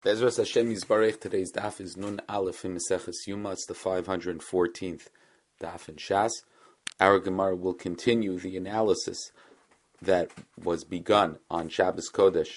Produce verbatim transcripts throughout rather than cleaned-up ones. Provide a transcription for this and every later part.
Bezras Hashem Yisbarech. Today's daf is Nun Aleph in Maseches Yuma. It's the five hundred fourteenth daf in Shas. Our Gemara will continue the analysis that was begun on Shabbos Kodesh,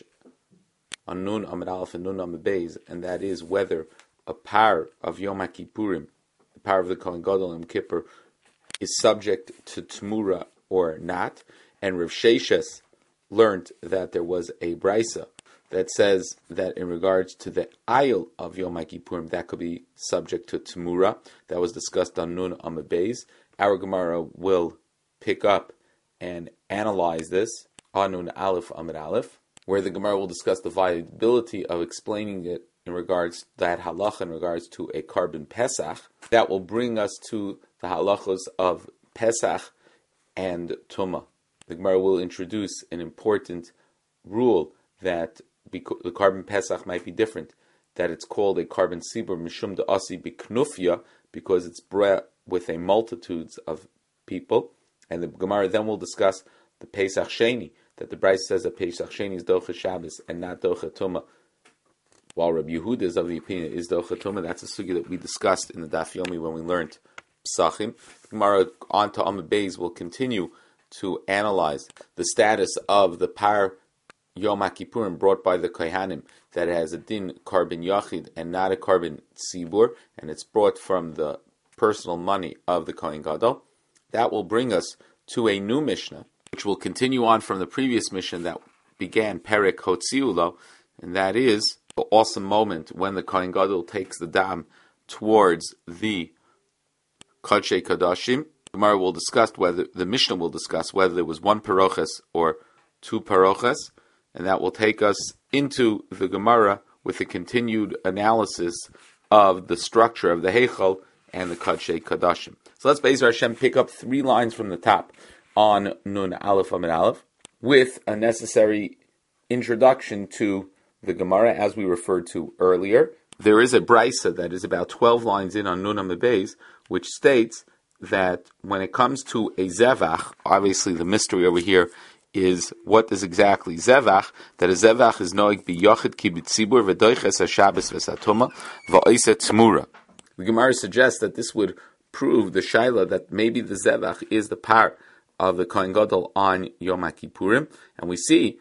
on Nun Amud Aleph and Nun Amud Beis, and that is whether a par of Yom HaKippurim, the par of the Kohen Gadol Yom Kippur, is subject to Tmura or not. And Rav Sheshes learned that there was a brisa that says that in regards to the ayil of Yom HaKippurim, that could be subject to Tmura. That was discussed on Nun Amud Beis. Our Gemara will pick up and analyze this on Nun Aleph Amud Aleph, where the Gemara will discuss the viability of explaining it in regards to that halacha in regards to a carbon Pesach. That will bring us to the halachos of Pesach and Tumah. The Gemara will introduce an important rule that the carbon Pesach might be different, that it's called a carbon sibur mishum de'asi biknufya, because it's brought with a multitudes of people. And the Gemara then will discuss the Pesach Sheni, that the Brisa says that Pesach Sheni is Docha Shabbos and not Docha Tumah, while Rabbi Yehuda is of the opinion it is Docha Tumah. That's a sugya that we discussed in the Daf Yomi when we learned Psachim. The Gemara on to Amud Beis will continue to analyze the status of the par Yom HaKippurim brought by the Kohanim, that has a din carbon yachid and not a carbon tzibur, and it's brought from the personal money of the Kohen Gadol. That will bring us to a new Mishnah, which will continue on from the previous Mishnah that began Perek Hotziulo, and that is the awesome moment when the Kohen Gadol takes the dam towards the Kodshei Kodashim. The Gemara will discuss whether the Mishnah will discuss whether there was one paroches or two paroches. And that will take us into the Gemara with a continued analysis of the structure of the Heichal and the Kodshei Kodashim. So let's Be'ezer Hashem pick up three lines from the top on Nun Aleph Amud Aleph with a necessary introduction to the Gemara as we referred to earlier. There is a brisa that is about twelve lines in on Nun Amud Beis, which states that when it comes to a zevach, obviously the mystery over here is what is exactly zevach, that a zevach is noig bi yochid ki b'tzibur v'doiches ha-shabbos v'satoma v'oise tmura. The Gemara suggests that this would prove the shaila that maybe the zevach is the par of the Kohen Gadol on Yom HaKippurim, and we see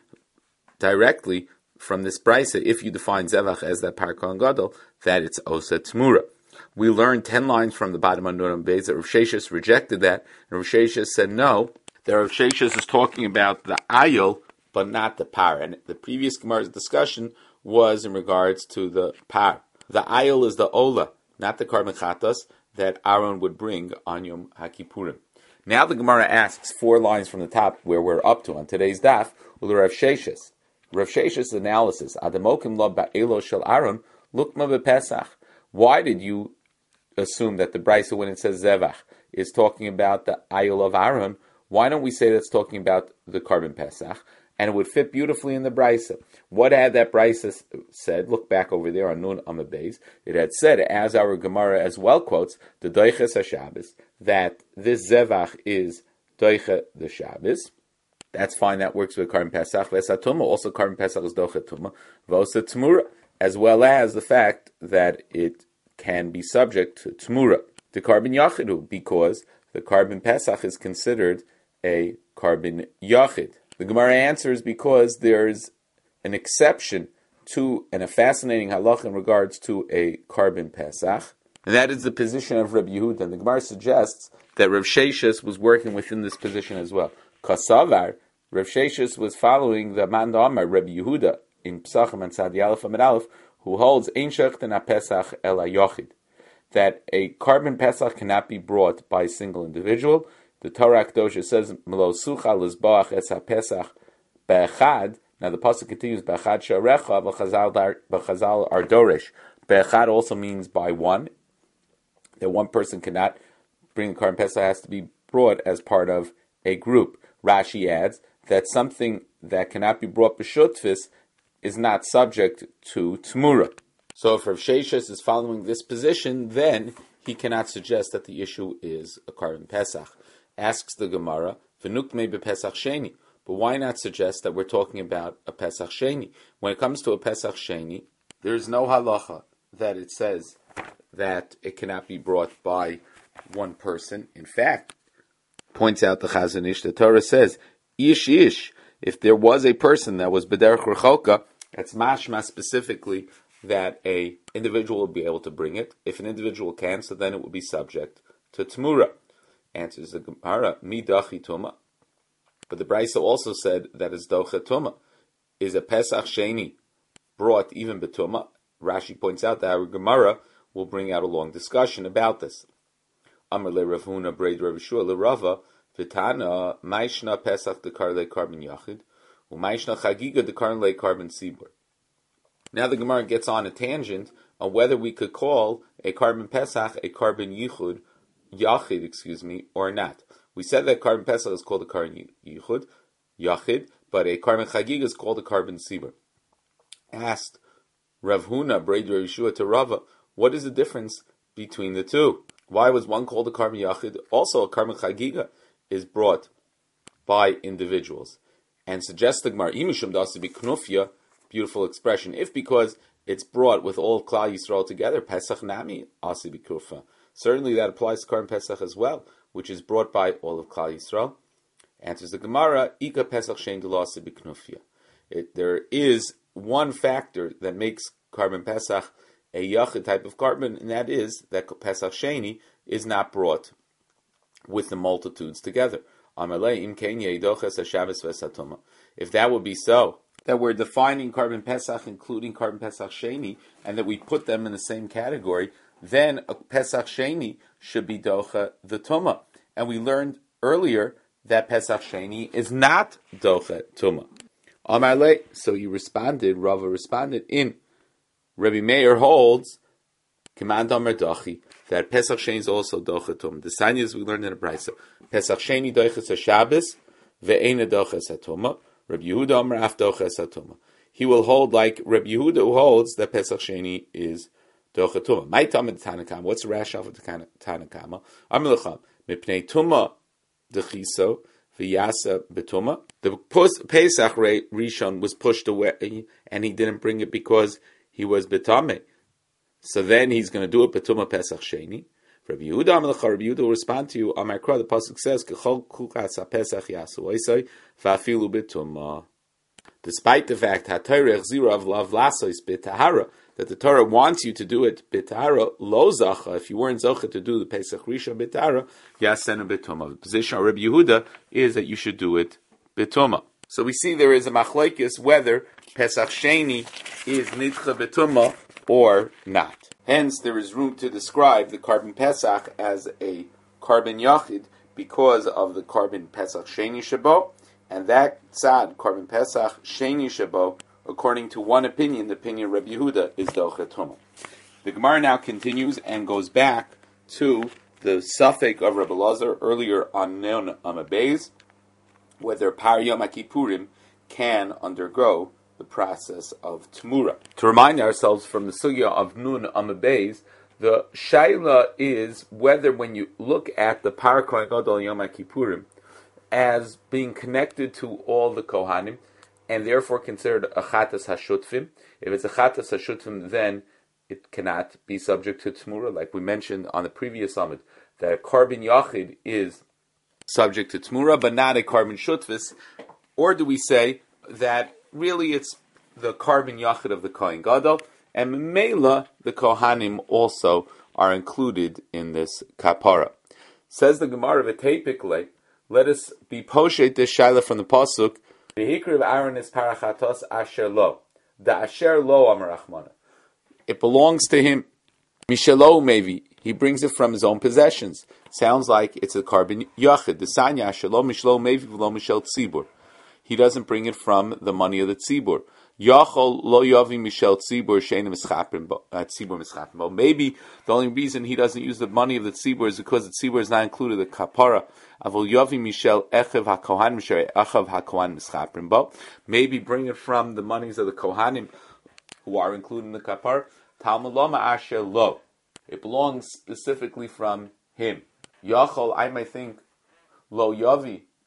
directly from this brisa, if you define zevach as that par Kohen Gadol, that it's osa tmura. We learned ten lines from the bottom of Nun Amud Beis that Rav Sheshes rejected that, and Rav Sheshes said no, the Rav Sheshes is talking about the ayil, but not the par. And the previous Gemara's discussion was in regards to the par. The ayil is the ola, not the carbon chatas, that Aaron would bring on Yom HaKippurim. Now the Gemara asks four lines from the top, where we're up to on today's daf, with Rav Sheshes. Rav Sheshes' analysis, Adamokim lo ba'elo shel Aaron, lukma b'pesach. Why did you assume that the brisa, when it says zevach, is talking about the ayil of Aaron? Why don't we say that's talking about the carbon Pesach? And it would fit beautifully in the brisa. What had that brisa said? Look back over there on Nun Amud Beis. It had said, as our Gemara as well quotes, the Doiches HaShabbos, that this Zevach is Doiche the Shabbos. That's fine, that works with carbon Pesach. Vesatuma, also carbon Pesach is Doche Tuma. Vosa Tmura, as well as the fact that it can be subject to Tmura, to carbon Yachidu, because the carbon Pesach is considered a carbon yachid. The Gemara answers because there's an exception to, and a fascinating halach in regards to a carbon Pesach, and that is the position of Rabbi Yehuda. And the Gemara suggests that Rav Sheshes was working within this position as well. Kasavar, Rav Sheshes was following the Man Amar Rabbi Yehuda in Psachim and Tzadi Aleph Amud Aleph, who holds Ein Shechten HaPesach El HaYachid, that a carbon Pesach cannot be brought by a single individual. The Torah Kedosha says, "Melo sucha lizbach es haPesach be'echad." Now the pasuk continues, "Be'echad sharecha b'chazal are dorish." Be'echad also means by one. That one person cannot bring the carbon Pesach; has to be brought as part of a group. Rashi adds that something that cannot be brought b'shutfis is not subject to tmura. So if Rav Sheshes is following this position, then he cannot suggest that the issue is a carbon Pesach. Asks the Gemara, "V'nukmei b'Pesach Sheni." But why not suggest that we're talking about a Pesach Sheni? When it comes to a Pesach Sheni, There's no halacha that it says that it cannot be brought by one person. In fact, points out the Chazon Ish, the Torah says, ish ish, if there was a person that was b'derech rechoka, that's mashma specifically that a individual will be able to bring it. If an individual can, so then it would be subject to Tmura. Answers the Gemara, mi dachi tuma. But the Brisa also said that is docha tuma. Is a Pesach Sheni brought even betuma? Rashi points out that our Gemara will bring out a long discussion about this. Amar le Rav Huna Breid Rav Yeshua le Rava Vitana Maishna Pesach Dekar le Carbon Yachid Umaishna Chagiga Dekar le Carbon Sibur. Now the Gemara gets on a tangent on whether we could call a Carbon Pesach a Carbon Yichud Yachid, excuse me, or not. We said that Carbon Pesach is called a Carbon Yichud Yachid, but a Carbon Chagiga is called a Carbon Sibur. Asked Rav Huna Breid Rav Yeshua to Rava, what is the difference between the two? Why was one called a Carbon Yachid? Also, a Carbon Chagiga is brought by individuals. And suggests the Gemara, Imishum dasi b'knufya, beautiful expression, if because it's brought with all of Klal Yisrael together, Pesach nami asi b'knufya. Certainly that applies to Carbon Pesach as well, which is brought by all of Klal Yisrael. Answers the Gemara, Ika Pesach shein delasi b'knufya. There is one factor that makes Carbon Pesach a yachid type of carbon, and that is that Pesach Sheni is not brought with the multitudes together. If that would be so, that we're defining Carbon Pesach, including Carbon Pesach Sheni, and that we put them in the same category, then a Pesach Sheni should be docha the Tumah. And we learned earlier that Pesach Sheni is not docha Tumah. Amarle, so you responded, Rava responded in Rabbi Meir holds, Command Amar Dachi, that Pesach Sheni is also Docha Tumah. The Sanyas we learned in a Brisa. Pesach Sheni Doiches HaShabbos, Ve'ena Doches HaTumah, Rabbi Yehuda Amar Af Doches HaTumah. He will hold like Rabbi Yehuda, who holds that Pesach Sheni is Docha Tumah. My Tamid Tanakama, what's the rationale for the Tanakama? Amar Lecham, Mipnei Tumah Dechiso, V'yasa B'Tumah. The Pesach Rishon was pushed away, and he didn't bring it because he was betame. So then he's going to do it betuma Pesach Sheni. Rabbi Yehuda Amar Lecha, Rabbi Yehuda will respond to you. Amar Kra, the pasuk says, Kechol kukas haPesach yasu oisai va'afilu betuma. Despite the fact HaTorah Chzira of lav lasois b'tahara, that the Torah wants you to do it b'tahara, lo zacha, if you weren't zacha to do the Pesach Rishon b'tahara, yasenu betuma. The position of Rabbi Yehuda is that you should do it betuma. So we see there is a machlokes whether Pesach Sheni is nidcha betuma or not. Hence, there is room to describe the Carbon Pesach as a Carbon Yachid because of the Carbon Pesach Sheni Shabo, and that tzad, Carbon Pesach Sheni Shabo, according to one opinion, the opinion of Rabbi Yehuda, is Docha Tumah. The Gemara now continues and goes back to the suffix of Rabbi Lazar earlier on Nun Amabez, whether Par Yom HaKippurim can undergo the process of Tmura. To remind ourselves from the sugya of Nun Amabez, the shaila is whether when you look at the Par Kohen Gadol Yom HaKippurim as being connected to all the Kohanim, and therefore considered a Chatas HaShutfim. If it's a Chatas HaShutfim, then it cannot be subject to Tmura, like we mentioned on the previous summit, that a Carbon Yachid is subject to Tmura, but not a Carbon Shutvis. Or do we say that really it's the Carbon Yachid of the Kohen Gadol, and Mela, the Kohanim also are included in this Kapara. Says the Gemara V'teipikle, let us be poshet this shaila from the pasuk. The hikr of Aaron is parachatos asher lo. The asher lo amarachmana. It belongs to him. Mishelo maybe he brings it from his own possessions. Sounds like it's a Carbon Yachid. The sanya asher lo mishlo maybe v'lo mishel tzibur. He doesn't bring it from the money of the tzibur. Yachol lo yavi mishel tzibur shein mischapim tzibur mischapim. Maybe the only reason he doesn't use the money of the tzibur is because the tzibur is not included in the kapara. Avol yavi mishel echev hakohan misher echev hakohan mischapim bo. Maybe bring it from the monies of the kohanim who are included in the kapara. Talmud lama asher lo. It belongs specifically from him. Yachol, I might think lo yavi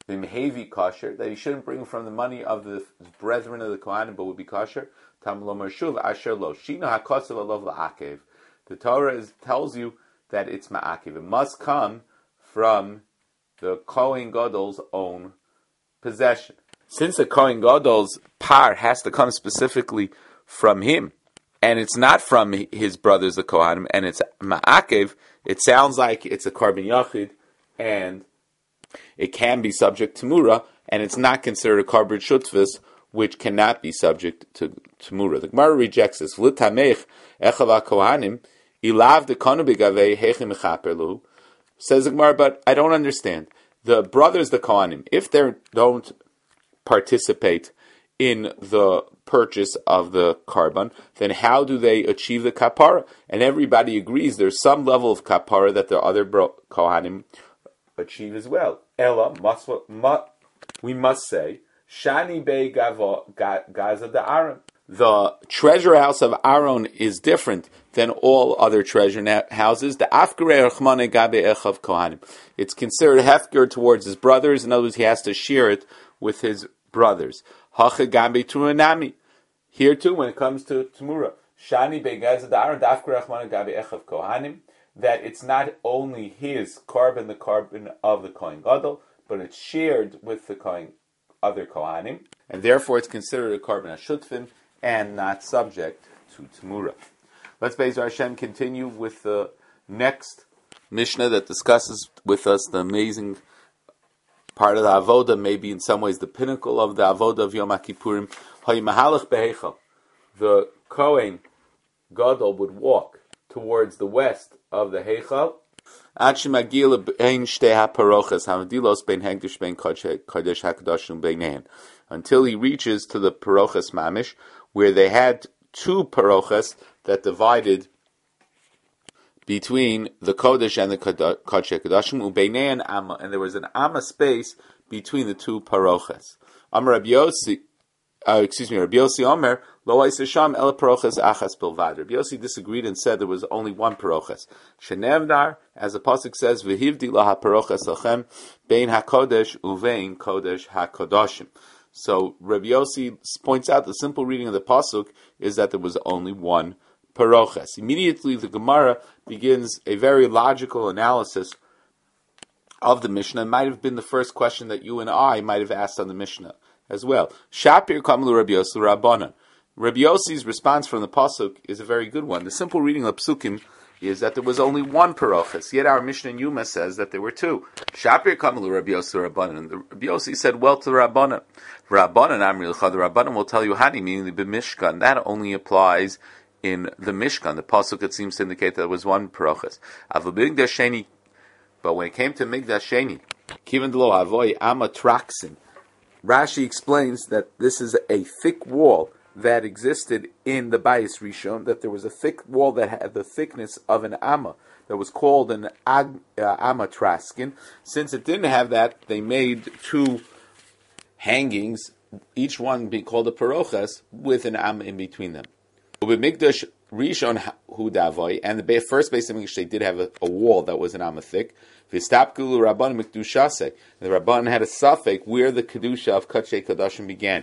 the mehevi kosher, that he shouldn't bring from the money of the brethren of the Kohanim, but would be kosher. Tam lomer shuv asher lo shina hakosav alov la'akev. The Torah is, tells you that it's ma'akev. It must come from the Kohen Gadol's own possession. Since the Kohen Gadol's par has to come specifically from him, and it's not from his brothers, the Kohanim, and it's ma'akev, it sounds like it's a korban yachid, and it can be subject to mura, and it's not considered a korban shutvis, which cannot be subject to, to mura. The Gemara rejects this. V'litamech echav kohanim ilav dekanu begavei hechim mechaper. Says the Gemara, but I don't understand. The brothers, the Kohanim, if they don't participate in the purchase of the karban, then how do they achieve the kapara? And everybody agrees there's some level of kapara that the other bro- Kohanim achieve as well. Ella, must, must, we must say, Shani Bey Gaza de Aaron. The treasure house of Aaron is different than all other treasure houses. The Afgare Rachmane Gabe Echav Kohanim. It's considered hefker towards his brothers. In other words, he has to share it with his brothers. Hacha Gabe Tuanami. Here too, when it comes to Tamura, Shani Bey Gaza de Aaron, Afgare Rachmane Gabe Echav Kohanim. That it's not only his carbon, the carbon of the Kohen Gadol, but it's shared with the Kohen, other Kohanim, and therefore it's considered a carbon hashutfin and not subject to Tamura. Let's Be'ezer Hashem continue with the next Mishnah that discusses with us the amazing part of the Avoda, maybe in some ways the pinnacle of the Avoda of Yom HaKippurim. Ha'imahalach beheichal. The Kohen Gadol would walk towards the west of the Heichal, until he reaches to the Parochas Mamish, where they had two Parochas that divided between the Kodesh and the Kodesh Kodashim, Ubeinei and Amma, and there was an Amma space between the two Parochas. Amar Rabbi Yossi, uh, excuse me, Rabbi Yossi Omer, Lo Sham El Parochas Achas Bilvad. Rabbi Yossi disagreed and said there was only one Parochas. Shenevdar, as the pasuk says, V'hivdi Laha Parochas Lachem Bein HaKodesh Uvein Kodesh HaKodashim. So Rabbi Yossi points out the simple reading of the pasuk is that there was only one Parochas. Immediately the Gemara begins a very logical analysis of the Mishnah. It might have been the first question that you and I might have asked on the Mishnah as well. Shapir Kamlu Rabbi Yossi Rabbanan. Rabbi Yossi's response from the pasuk is a very good one. The simple reading of Psukim is that there was only one Parochas. Yet our Mishnah in Yuma says that there were two. Shapir Kamalu Rabbi Yossi Rabbanan. The Rabbi Yossi said, well, to the Rabbanan. Rabbanan Amri L'cha. The Rabbanan will tell you Hani, meaning the B'mishkan. That only applies in the Mishkan. The pasuk, it seems to indicate that there was one Parochas. Avabigdash Sheni. But when it came to Migdash Sheni, Kivan Dlo Avoy Ama Traxin, Rashi explains that this is a thick wall that existed in the Bayis Rishon, that there was a thick wall that had the thickness of an amma, that was called an ag, uh, amma traskin. Since it didn't have that, they made two hangings, each one being called a parochas, with an amma in between them. Mikdash Rishon Hudavoy, and the first base of Mikdash, they did have a, a wall that was an amma thick. V'stapkulu Rabban Mikdushase. The Rabban had a suffix where the kedusha of Kachay Kadashim began.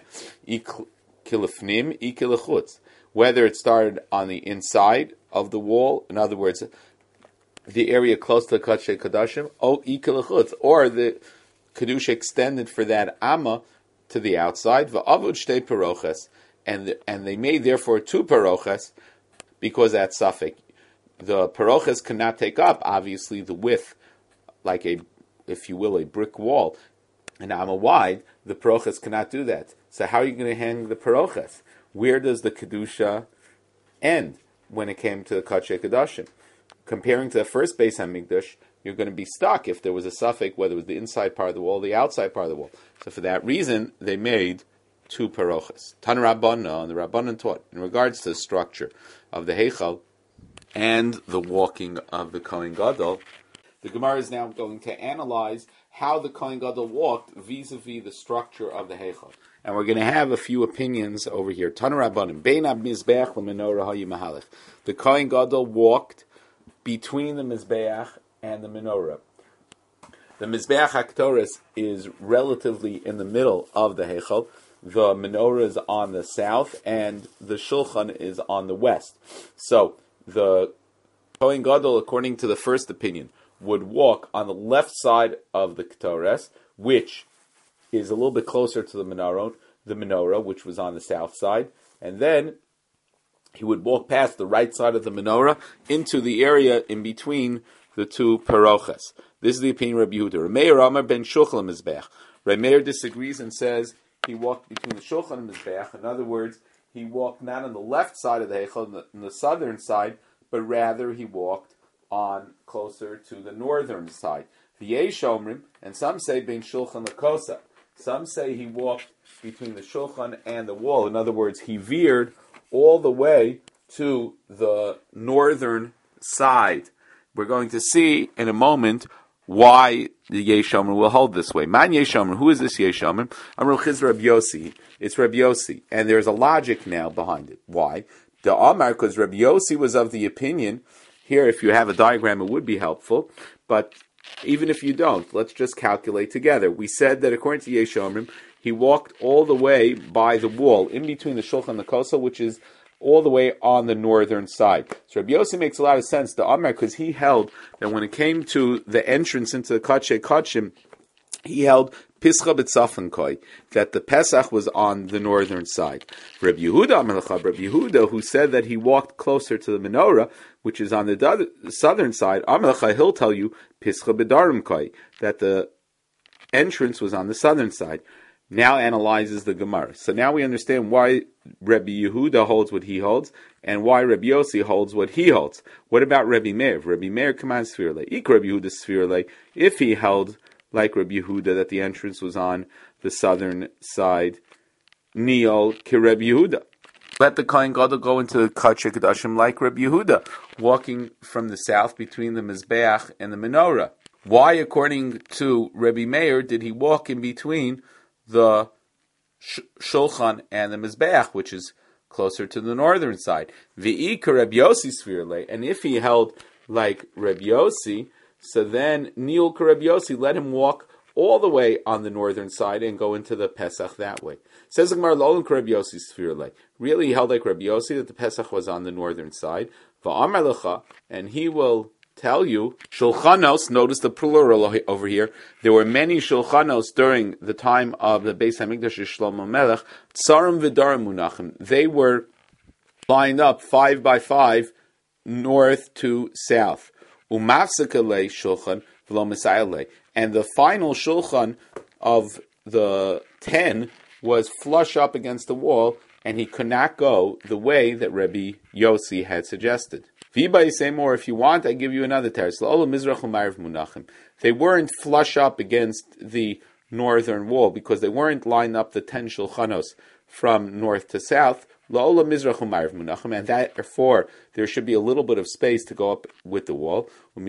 Kilifnim, ikilachutz. Whether it started on the inside of the wall, in other words, the area close to the Kachay Kadashim, or ikilachutz, or the kedusha extended for that amma to the outside. Va'avud shtei parochas, and and they made therefore two parochas because that suffix. The parochas cannot take up obviously the width, like a, if you will, a brick wall, an amma wide. The parochas cannot do that. So how are you going to hang the parochas? Where does the kedusha end when it came to the Kachay Kadashim? Comparing to the first Beis HaMikdash, you're going to be stuck if there was a suffix, whether it was the inside part of the wall, or the outside part of the wall. So for that reason, they made two parochas. Tan Rabbanan, and the Rabbanan taught in regards to the structure of the Heichal and the walking of the Kohen Gadol. The Gemara is now going to analyze how the Kohen Gadol walked vis-a-vis the structure of the Heichal. And we're going to have a few opinions over here. Tanu Rabbanim, Bein HaMizbeach L'Menorah HaYimahalech. The Kohen Gadol walked between the Mizbeach and the Menorah. The Mizbeach HaKtoros is relatively in the middle of the Heichal. The menorah is on the south, and the Shulchan is on the west. So, the Kohen Gadol, according to the first opinion, would walk on the left side of the Ktores, which is a little bit closer to the menorah, the menorah, which was on the south side, and then he would walk past the right side of the menorah into the area in between the two parochas. This is the opinion of Rabbi Yehuda. Rameir Amar ben Shulchan Mizbeach. Rameir disagrees and says he walked between the Shulchan and Mizbeach. In other words, he walked not on the left side of the Heichal, on the, on the southern side, but rather he walked on closer to the northern side. V'yesh Omrim, and some say ben Shulchan Lakosa. Some say he walked between the Shulchan and the wall. In other words, he veered all the way to the northern side. We're going to see in a moment why the Yeshomer will hold this way. Man Yeshomer, who is this Yeshomer? Amru Chizra Rabbi Yossi. It's Rabbi Yossi. And there's a logic now behind it. Why? The Amar, because Rabbi Yossi was of the opinion, here if you have a diagram it would be helpful, but even if you don't, let's just calculate together. We said that according to Yeshomer, he walked all the way by the wall, in between the Shulchan and the Kosa, which is all the way on the northern side. So Rabbi Yossi makes a lot of sense, the Amar, because he held that when it came to the entrance into the Kadshe Kachim, he held Pischa B'Tzafankoi, that the Pesach was on the northern side. Rabbi Yehuda Amalachab, Rabbi Yehuda, who said that he walked closer to the menorah, which is on the southern side, Amalachah, he'll tell you Pischa B'Darimkoi, that the entrance was on the southern side. Now analyzes the Gemara. So now we understand why Rabbi Yehuda holds what he holds, and why Rabbi Yossi holds what he holds. What about Rabbi Meir? Rabbi Meir commands Sfirle. Ik Rabbi Yehuda Sfirle, if he held like Rabbi Yehuda that the entrance was on the southern side, Niol ki Rabbi Yehuda. Let the Kohen Gadol go into the Kadshe Kedashim like Rabbi Yehuda, walking from the south between the Mizbeach and the Menorah. Why, according to Rabbi Meir, did he walk in between the sh- Shulchan and the Mizbeach, which is closer to the northern side? V'ika Rabbi Yossi Sfirle, and if he held like Rabbi Yossi, so then Niul Rabbi Yossi, let him walk all the way on the northern side and go into the Pesach that way. Says the Gemara, L'olam Rabbi Yossi Sfirle. Really, he held like Rabbi Yossi that the Pesach was on the northern side. V'amar lecha, and he will tell you, Shulchanos, notice the plural over here, there were many Shulchanos during the time of the Beis HaMikdash of Shlomo Melech, Tsarim V'darim Munachim. They were lined up five by five, north to south. Umafsakalei Shulchan V'lo Mesayalei. And the final Shulchan of the ten was flush up against the wall, and he could not go the way that Rabbi Yossi had suggested. V'ibay say more, if you want, I give you another teres. They weren't flush up against the northern wall because they weren't lined up the ten shulchanos from north to south. And therefore, there should be a little bit of space to go up with the wall.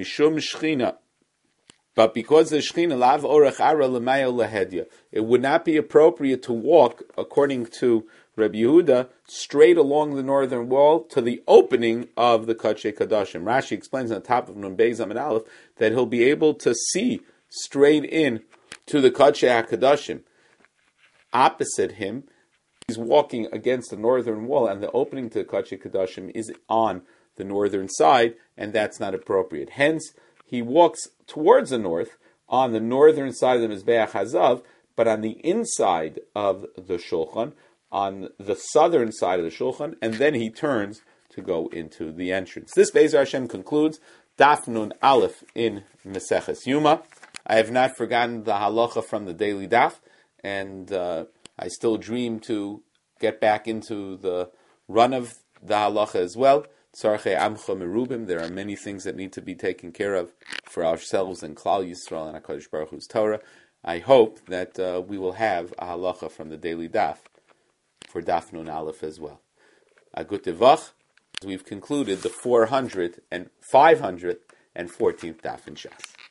But because the Shechina lav orach ara l'mayo lahedya, it would not be appropriate to walk, according to Rabbi Yehuda, straight along the northern wall to the opening of the Kadshe Kadashim. Rashi explains on the top of Nun Beis Amud Aleph that he'll be able to see straight in to the Kadshe HaKadashim. Opposite him, he's walking against the northern wall, and the opening to the Kadshe Kadashim is on the northern side, and that's not appropriate. Hence, he walks towards the north, on the northern side of the Mizbeach Hazav, but on the inside of the Shulchan, on the southern side of the Shulchan, and then he turns to go into the entrance. This Be'ezer Hashem concludes Daf Nun Aleph in Meseches Yuma. I have not forgotten the halacha from the daily daf, and uh, I still dream to get back into the run of the halacha as well. Tzarchei Amcha Merubim. There are many things that need to be taken care of for ourselves and Klal Yisrael and HaKadosh Baruch Hu's Torah. I hope that uh, we will have a halacha from the daily daf for Daf Nun Aleph as well. A good tevach. We've concluded the four hundred and five hundred fourteenth daf in Shas.